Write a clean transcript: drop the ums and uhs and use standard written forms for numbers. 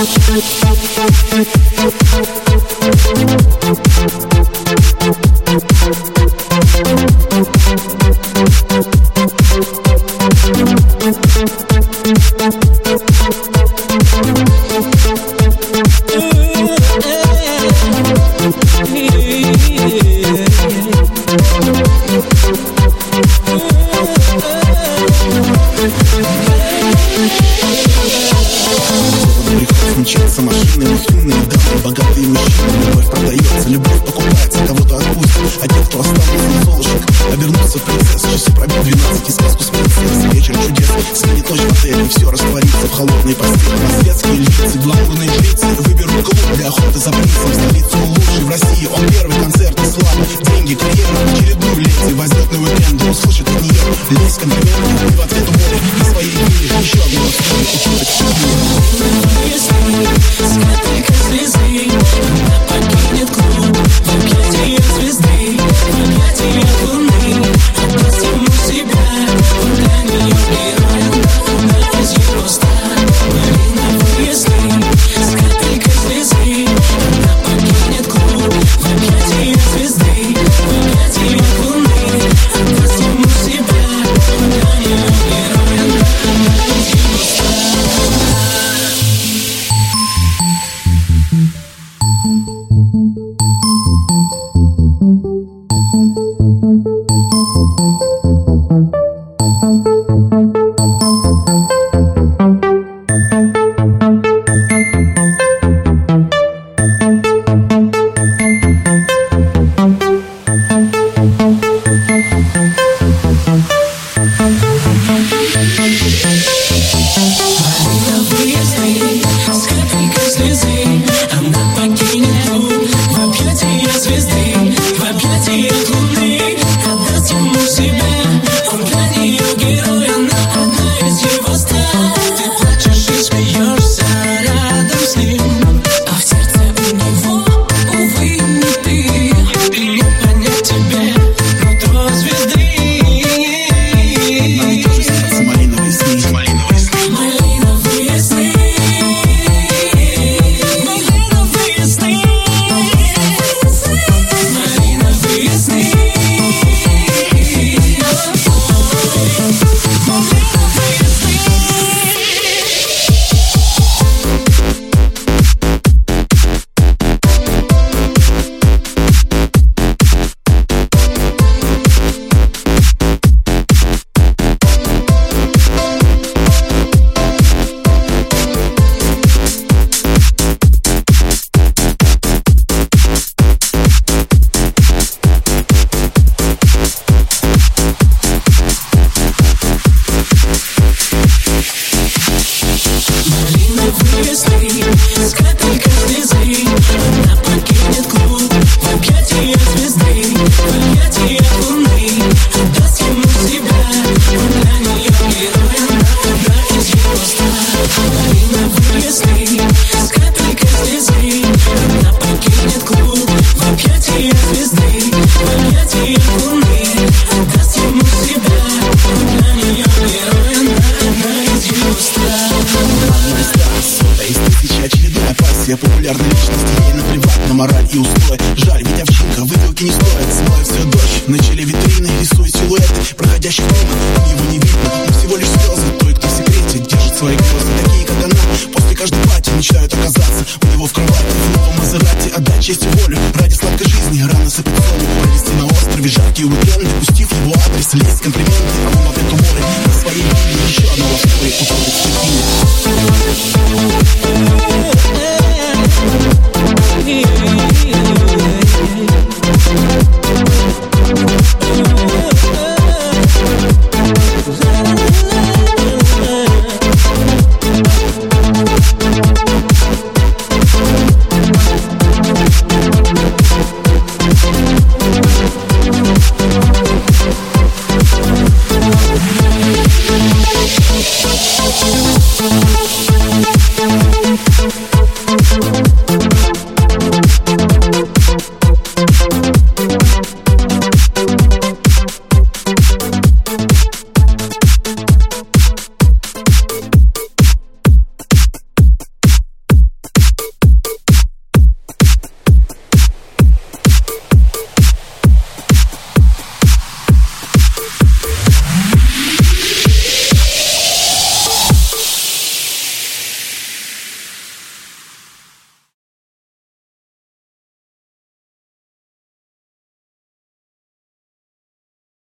Мчатся машины, мужчины, дамы, богатые мужчины. Любовь продается, любовь покупается, кого-то отпустит, а те, кто останется на солнышек, обернутся в принцесс. Часы пробил 12, и сказку сменится. Вечер чудес, сменит ночь в отеле, и все растворится в холодной постели. Светские львицы, гламурные жрицы выберут клуб для охоты за принцем. Столицу лучший в России, он первый концерт и слава. Деньги, карьера, очередную леди возьмет на уикенд, услышит от нее лезть комплименты, и в ответ умолит на своей идее еще одну историю. С капелькой слезы она покинет клуб в объятиях звезды, в объятиях луны, отдаст ему себя. Он для нее герой, она из его стан. Малиновые сны. С капелькой слезы она покинет клуб в объятиях звезды, в объятиях луны, отдаст ему себя. Он для нее герой, она из его стан. С капелькой слезы она покинет клуб в объятиях звезды, в объятиях луны, отдаст ему себя. Он для нее герой, она из его стан. Малиновые сны. С капелькой слезы она покинет клуб в объятиях звезды, в объятиях луны, отдаст ему себя. Он для нее герой, она из его стан. Очередная пассия популярной личности, ей наплевать на мораль и устой. Жаль, ведь овчинка выпилки не стоит. Смоет все дождь, на челе витрины рисует силуэты проходящих мимо, там его не видно, но всего лишь слезы. Той, кто в секрете держит свои грезы, такие как она, после каждой пати мечтают оказаться у него в кровати, в новом Мазерати. Отдать честь и волю ради сладкой жизни, рано сыпать солью, провести на острове жаркие уикенды, пустив его адрес, лезть комплименты, а он в ответ уморит на своей линии. Еще одна лавстори утопит в степине. We'll be right back.